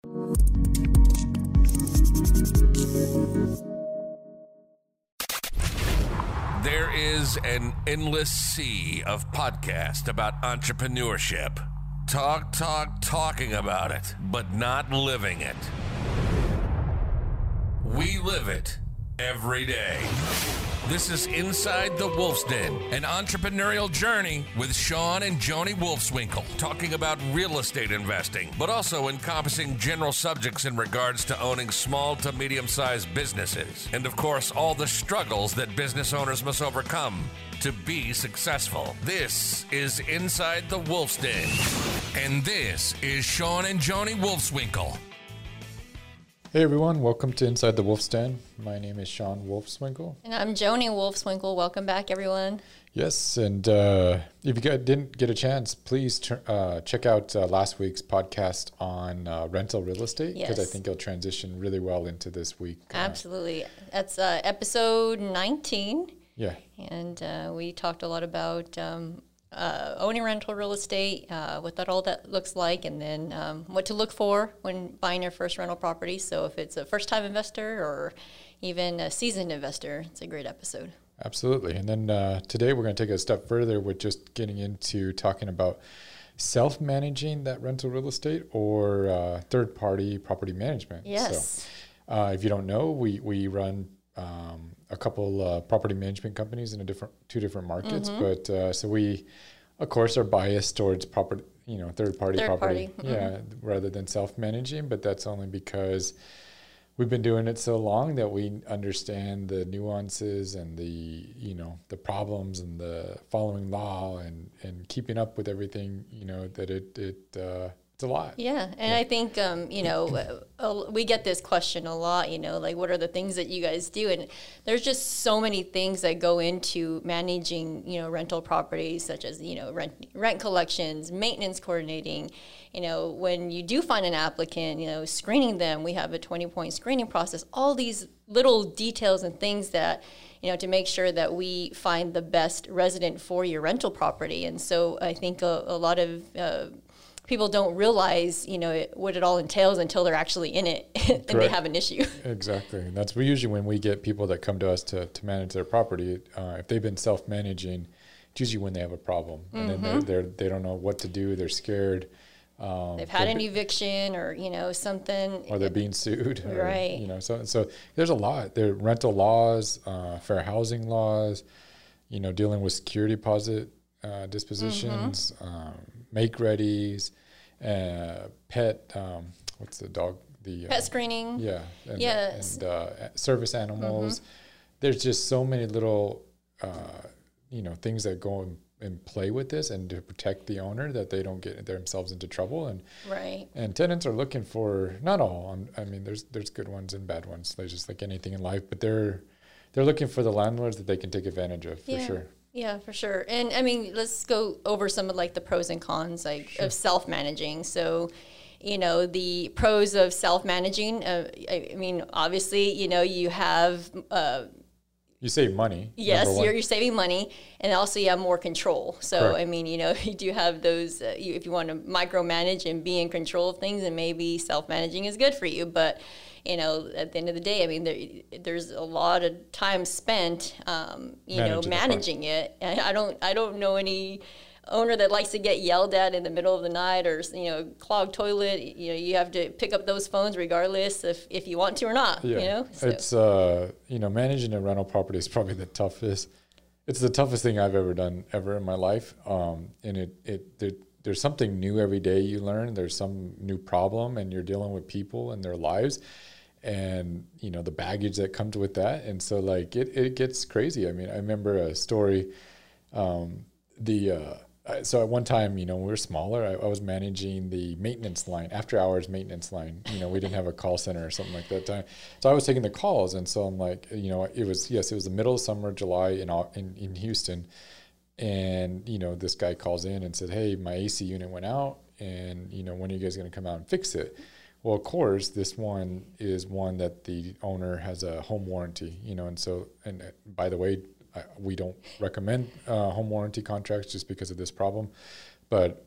There is an endless sea of podcasts about entrepreneurship. Talking about it, but not living it. We live it every day. This is Inside the Wolf's Den, an entrepreneurial journey with Sean and Joni Wolfswinkel, talking about real estate investing, but also encompassing general subjects in regards to owning small to medium-sized businesses. And of course, all the struggles that business owners must overcome to be successful. This is Inside the Wolf's Den. And this is Sean and Joni Wolfswinkel. Hey everyone, welcome to Inside the Wolf's Den. My name is Sean Wolfswinkel. And I'm Joni Wolfswinkel. Welcome back, everyone. Yes, and if you didn't get a chance, please check out last week's podcast on rental real estate, because I think it'll transition really well into this week. Absolutely. That's episode 19. Yeah. And we talked a lot about owning rental real estate, what all that looks like, and then what to look for when buying your first rental property. So if it's a first-time investor or even a seasoned investor, it's a great episode. Absolutely. And then today we're going to take a step further with just getting into talking about self-managing that rental real estate or third-party property management. Yes. So if you don't know, we run a couple property management companies in two different markets, but so we, of course, are biased towards third party property, rather than self-managing. But that's only because we've been doing it so long that we understand the nuances and the problems and the following law and keeping up with everything. That it's a lot. Yeah, and I think, we get this question a lot, like what are the things that you guys do? And there's just so many things that go into managing, rental properties, such as, rent collections, maintenance coordinating. When you do find an applicant, screening them, we have a 20-point screening process, all these little details and things that, to make sure that we find the best resident for your rental property. And so I think a lot of people don't realize, what it all entails until they're actually in it and they have an issue. Exactly. And that's usually when we get people that come to us to manage their property. If they've been self-managing, it's usually when they have a problem. And then they don't know what to do. They're scared. They've had an eviction or, something. Or they're being sued. Right. So there's a lot. There are rental laws, fair housing laws, dealing with security deposit dispositions, make-readies, pet, what's the dog? Pet screening. Yeah. And service animals. There's just so many little, things that go and play with this and to protect the owner that they don't get themselves into trouble. And tenants are looking for, not all, there's good ones and bad ones. There's just like anything in life, but they're looking for the landlords that they can take advantage of, for sure. Yeah, for sure. And let's go over some of the pros and cons of self-managing. So, the pros of self-managing, obviously, you have... you save money. Yes, you're saving money, and also you have more control. So, correct. You do have those, if you want to micromanage and be in control of things, and maybe self-managing is good for you. But, at the end of the day, there's a lot of time spent, managing it. And I don't know any owner that likes to get yelled at in the middle of the night or, clogged toilet. You have to pick up those phones regardless if you want to or not, So. It's, managing a rental property is probably the toughest. It's the toughest thing I've ever done in my life. And there's something new every day you learn. There's some new problem and you're dealing with people and their lives and, the baggage that comes with that. And so it gets crazy. I remember a story, so at one time, when we were smaller, I was managing the maintenance line, after hours maintenance line. We didn't have a call center or something like that time. So I was taking the calls. And so I'm like, it was the middle of summer, July in Houston. And, this guy calls in and said, hey, my AC unit went out and, when are you guys going to come out and fix it? Well, of course, this one is one that the owner has a home warranty, and by the way, we don't recommend home warranty contracts just because of this problem. but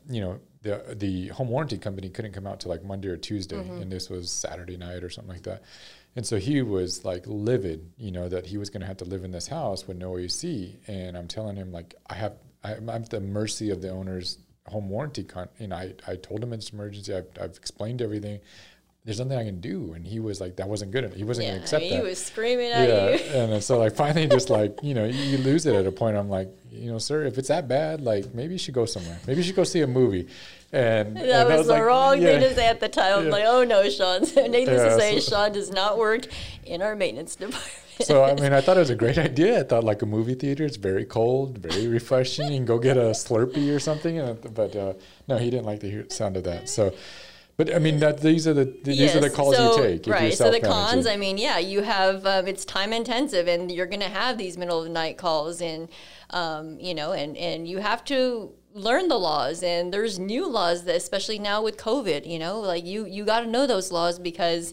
the home warranty company couldn't come out till like Monday or Tuesday, and this was Saturday night or something like that. And so he was like livid, that he was going to have to live in this house with no AC. And I'm telling him, like, I'm at the mercy of the owner's home warranty. I told him it's emergency. I've explained everything. There's nothing I can do. And he was like, that wasn't good enough. He wasn't going to accept that. He was screaming at you. And so like finally just like, you lose it at a point. I'm like, sir, if it's that bad, like maybe you should go somewhere. Maybe you should go see a movie. And that was the wrong thing to say at the time. I'm like, oh no, Sean. Needless to say, Sean does not work in our maintenance department. So, I mean, I thought it was a great idea. I thought like a movie theater, it's very cold, very refreshing. You can go get a Slurpee or something. But no, he didn't like the sound of that. So, but I mean, these are the calls you take. Right. So the cons, I mean, you have, it's time intensive and you're going to have these middle of the night calls and, and you have to learn the laws, and there's new laws that, especially now with COVID, like you got to know those laws because,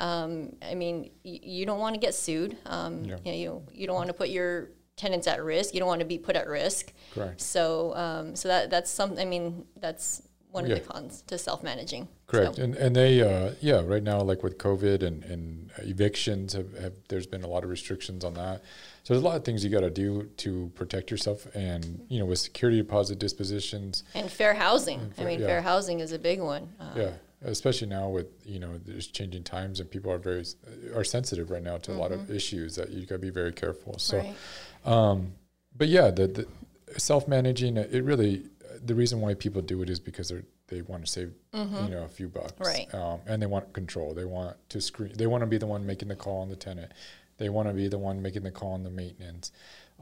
I mean, you don't want to get sued. You don't want to put your tenants at risk. You don't want to be put at risk. Correct. So, that's something. I mean, that's one of the cons to self-managing. Correct. So. And they, right now, like with COVID and evictions, there's been a lot of restrictions on that. So there's a lot of things you got to do to protect yourself, and with security deposit dispositions and fair housing. Fair housing is a big one. Especially now with there's changing times and people are sensitive right now to a lot of issues that you got to be very careful. So, right. But yeah, the self-managing, it really, the reason why people do it is because they want to save a few bucks, right? And they want control. They want to screen. They want to be the one making the call on the tenant. They want to be the one making the call on the maintenance.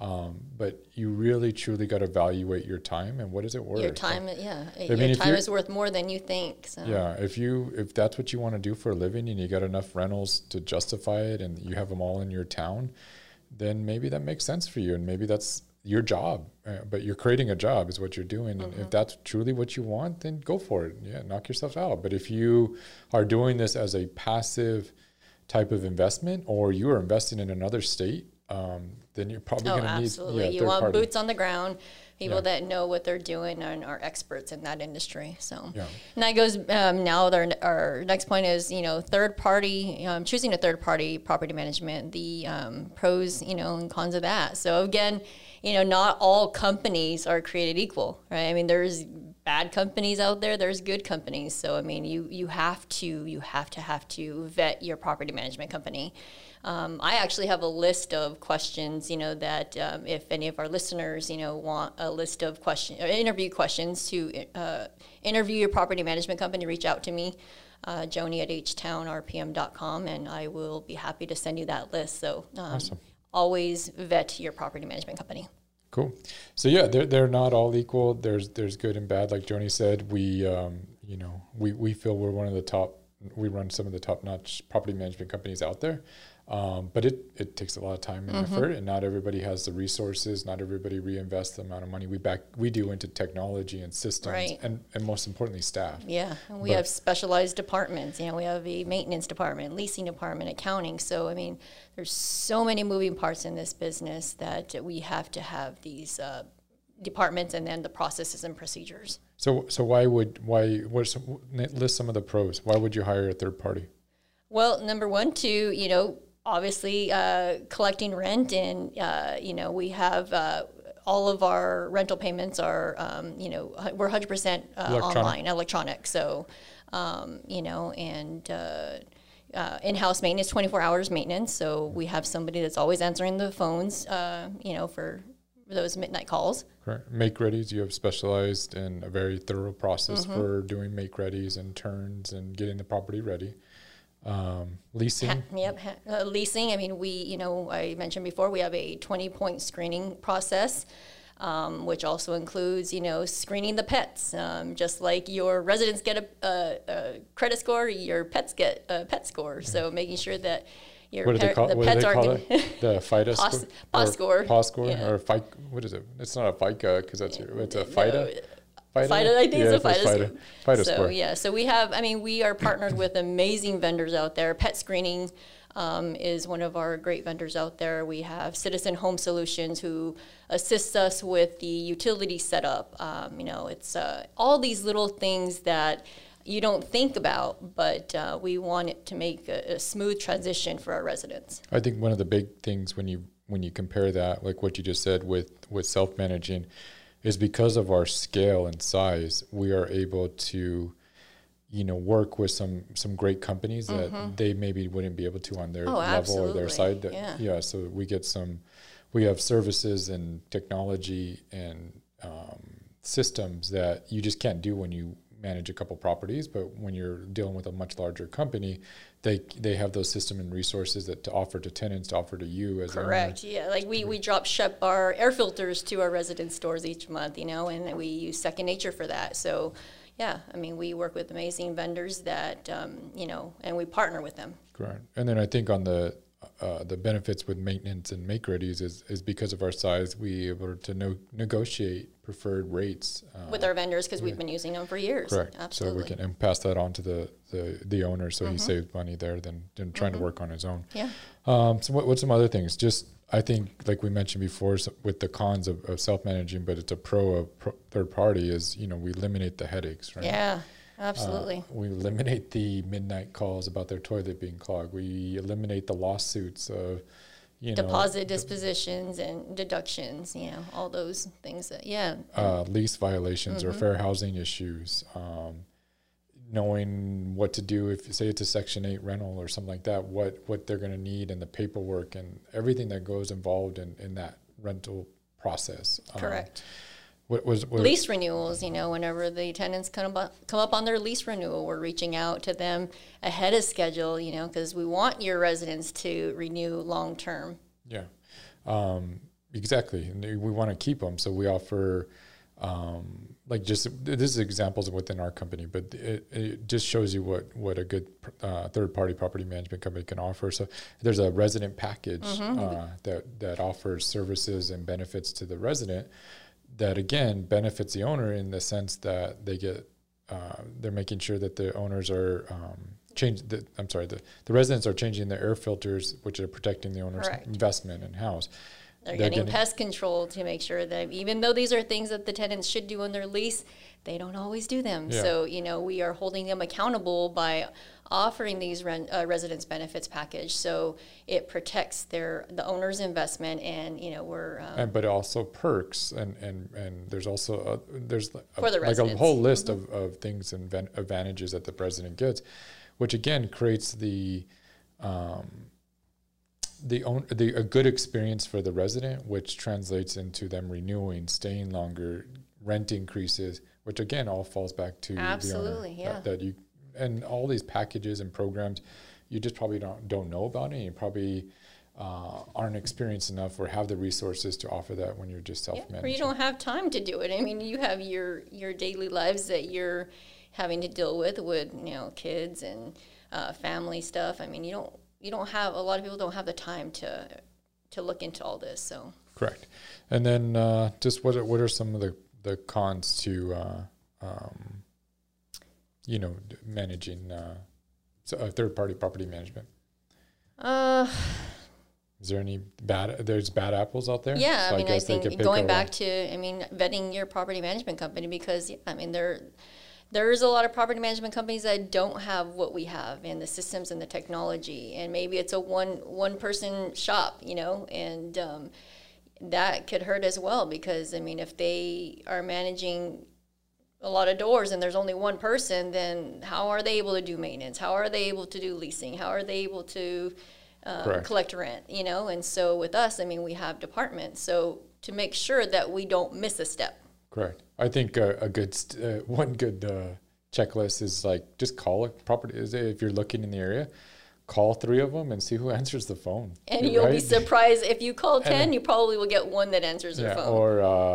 But you really, truly got to evaluate your time and what is it worth? Your time, your time is worth more than you think. So. Yeah, if that's what you want to do for a living and you got enough rentals to justify it and you have them all in your town, then maybe that makes sense for you, and maybe that's your job. But you're creating a job is what you're doing, and if that's truly what you want, then go for it. Yeah, knock yourself out. But if you are doing this as a passive type of investment, or you are investing in another state, then you're probably going to need you want boots on the ground, people that know what they're doing and are experts in that industry. So, and that goes now. Our next point is third party, choosing a third party property management, the pros and cons of that. So again, not all companies are created equal, right? I mean, there's bad companies out there, there's good companies. So I mean, you have to vet your property management company. I actually have a list of questions, that if any of our listeners, want a list of interview questions to interview your property management company, reach out to me, Joni at htownrpm.com, and I will be happy to send you that list. So awesome. Always vet your property management company. Cool. So yeah, they're not all equal. There's good and bad. Like Joni said, we feel we're one of the top. We run some of the top-notch property management companies out there. But it takes a lot of time and effort, and not everybody has the resources. Not everybody reinvests the amount of money we do into technology and systems, and most importantly, staff. Yeah, and we have specialized departments. We have a maintenance department, leasing department, accounting. So I mean, there's so many moving parts in this business that we have to have these departments and then the processes and procedures. So list some of the pros. Why would you hire a third party? Well, number one, obviously collecting rent, and we have all of our rental payments are we're 100% online, electronic. So in-house maintenance, 24 hours maintenance. So we have somebody that's always answering the phones, for those midnight calls. Correct. Make-readies, you have specialized in a very thorough process for doing make-readies and turns and getting the property ready. Leasing. Leasing. I mean, I mentioned before, we have a 20-point screening process, which also includes, screening the pets. Just like your residents get a credit score, your pets get a pet score. So making sure that the pets are the FIDA score? POS score. POS score or FICA? What is it? It's not a FICA because it's a FIDA. I think it's a FIDA so, score. yeah, so we are partnered with amazing vendors out there. Pet Screening is one of our great vendors out there. We have Citizen Home Solutions who assists us with the utility setup. It's all these little things that you don't think about, but we want it to make a smooth transition for our residents. I think one of the big things when you compare that, like what you just said with self-managing, is because of our scale and size, we are able to, work with some great companies that they maybe wouldn't be able to on their level absolutely. or their side. So we have services and technology and systems that you just can't do when you manage a couple properties, but when you're dealing with a much larger company, they have those system and resources that to offer to tenants, to offer to you as correct. Yeah, like we drop ship our air filters to our resident stores each month, and we use Second Nature for that. So yeah, we work with amazing vendors that and we partner with them. Correct. And then I think on the benefits with maintenance and make-readies is because of our size, we able to negotiate preferred rates with our vendors because we've been using them for years. Correct. Absolutely. So we can pass that on to the owner, so he saves money there than trying to work on his own. Yeah. So what's some other things? Just I think like we mentioned before, with the cons of self-managing, but it's a pro of third party is we eliminate the headaches, right? Yeah. Absolutely. We eliminate the midnight calls about their toilet being clogged. We eliminate the lawsuits of, deposit dispositions and deductions, all those things that, lease violations or fair housing issues, knowing what to do if, say, it's a Section 8 rental or something like that, what they're going to need and the paperwork and everything that goes involved in that rental process. Correct. What lease renewals, whenever the tenants come up on their lease renewal, we're reaching out to them ahead of schedule, because we want your residents to renew long term. Yeah, exactly. And we want to keep them. So we offer, this is examples within our company, but it just shows you what a good third party property management company can offer. So there's a resident package that offers services and benefits to the resident that again benefits the owner in the sense that they get they're making sure that the owners are the residents are changing their air filters, which are protecting the owner's correct. Investment in house. They're getting pest control to make sure that even though these are things that the tenants should do on their lease, they don't always do them. Yeah. So, we are holding them accountable by offering these residence benefits package. So it protects the owner's investment and, we're... but also perks and there's also, for the residents. Like a whole list of things and advantages that the resident gets, which again creates a good experience for the resident, which translates into them renewing, staying longer, rent increases, which again all falls back to absolutely, the owner. That you and all these packages and programs, you just probably don't know about it. And you probably aren't experienced enough or have the resources to offer that when you're just self-managing. Or you don't have time to do it. You have your daily lives that you're having to deal with kids and family stuff. You don't have, a lot of people don't have the time to look into all this. So correct. And then just what are some of the cons to managing third party property management? Is there any there's bad apples out there? Yeah, so I think going back to vetting your property management company, because there's a lot of property management companies that don't have what we have in the systems and the technology, and maybe it's a one person shop, and that could hurt as well, because if they are managing a lot of doors and there's only one person, then how are they able to do maintenance? How are they able to do leasing? How are they able to collect rent? And so with us, we have departments, so to make sure that we don't miss a step. Correct. I think a good one good checklist is just call a property. If you're looking in the area, call 3 of them and see who answers the phone. And you'll be surprised if you call 10, you probably will get one that answers the phone. Or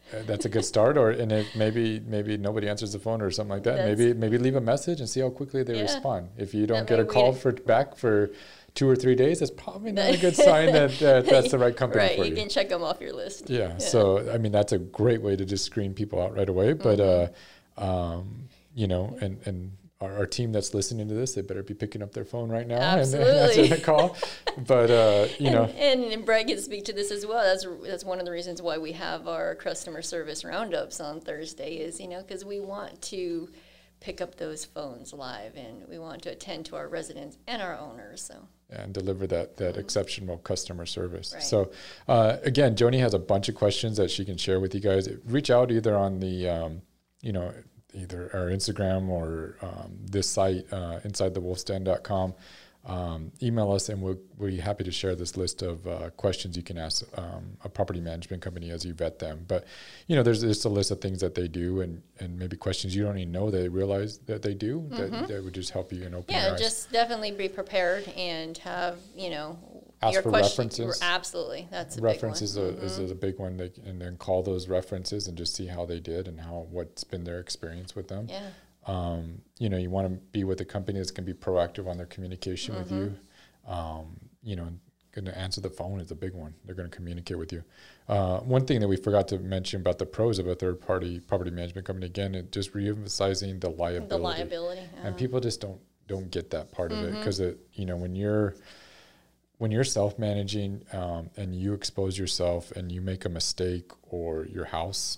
that's a good start. And if maybe nobody answers the phone or something like that, maybe leave a message and see how quickly they respond. If you don't get a call back for 2 or 3 days, that's probably not a good sign that that's the right company for you. Right, you can check them off your list. Yeah. So I mean, that's a great way to just screen people out right away. But you know, and our team that's listening to this, they better be picking up their phone right now and answering the call. But you know, and Brad can speak to this as well. That's one of the reasons why we have our customer service roundups on Thursday. Is because we want to pick up those phones live, and we want to attend to our residents and our owners. So. And deliver that exceptional customer service. Right. So again, Joni has a bunch of questions that she can share with you guys. Reach out either on the either our Instagram or this site, InsideTheWolfsDen.com. Email us, and we'll be happy to share this list of questions you can ask a property management company as you vet them. But, there's just a list of things that they do and maybe questions you don't even know they realize that they do that would just help you and open your eyes. Yeah, just definitely be prepared and have, ask your for references. Absolutely. That's a references big one. is a big one. And then call those references and just see how they did and what's been their experience with them. Yeah. You want to be with a company that's going to be proactive on their communication with you. Going to answer the phone is a big one. They're going to communicate with you. One thing that we forgot to mention about the pros of a third-party property management company, again, it just reemphasizing the liability. The liability. And people just don't get that part of it because when you're self-managing and you expose yourself and you make a mistake or your house,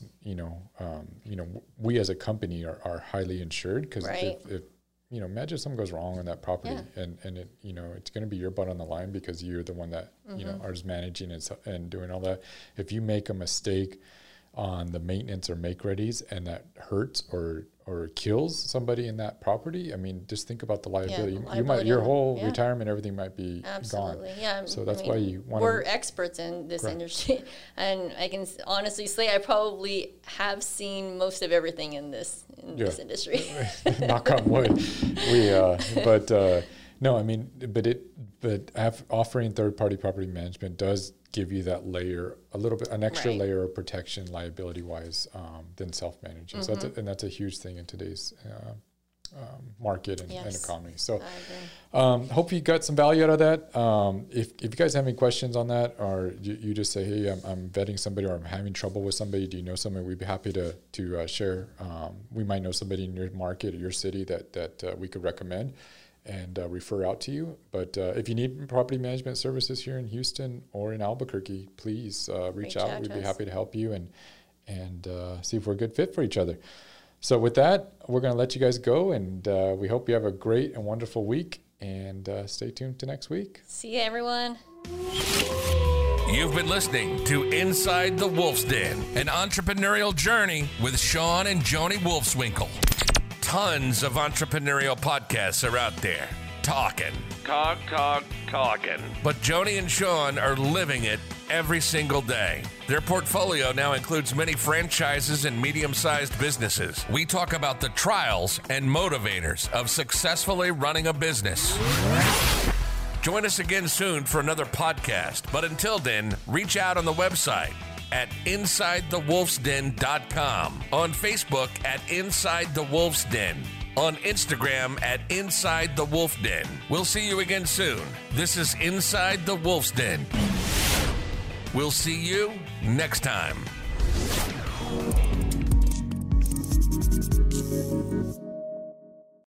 we as a company are highly insured because if imagine something goes wrong on that property and it, it's going to be your butt on the line because you're the one that, is managing and doing all that. If you make a mistake on the maintenance or make-readies and that hurts or kills somebody in that property, I mean, just think about the liability. Your whole retirement, everything might be gone. Yeah. So that's why you want we're experts in this industry. And I can honestly say I probably have seen most of everything in this industry. Knock on wood. No, I mean, but offering third-party property management does give you that layer, an extra layer of protection liability-wise than self-managing. So that's a huge thing in today's market and economy. So hope you got some value out of that. If you guys have any questions on that, or you just say, hey, I'm vetting somebody or I'm having trouble with somebody, do you know somebody? We'd be happy to share. We might know somebody in your market or your city that we could recommend and refer out to you. But if you need property management services here in Houston or in Albuquerque, please reach out. We'd be happy to help you and see if we're a good fit for each other. So with that, we're going to let you guys go, and we hope you have a great and wonderful week, and stay tuned to next week. See you, everyone. You've been listening to Inside the Wolf's Den, an entrepreneurial journey with Sean and Joni Wolfswinkel. Tons of entrepreneurial podcasts are out there talking. But Joni and Sean are living it every single day. Their portfolio now includes many franchises and medium-sized businesses. We talk about the trials and motivators of successfully running a business. Join us again soon for another podcast. But until then, reach out on the website at InsideTheWolfsDen.com, on Facebook at Inside the Wolf's Den, on Instagram at Inside the Wolf Den. We'll see you again soon. This is Inside the Wolf's Den. We'll see you next time.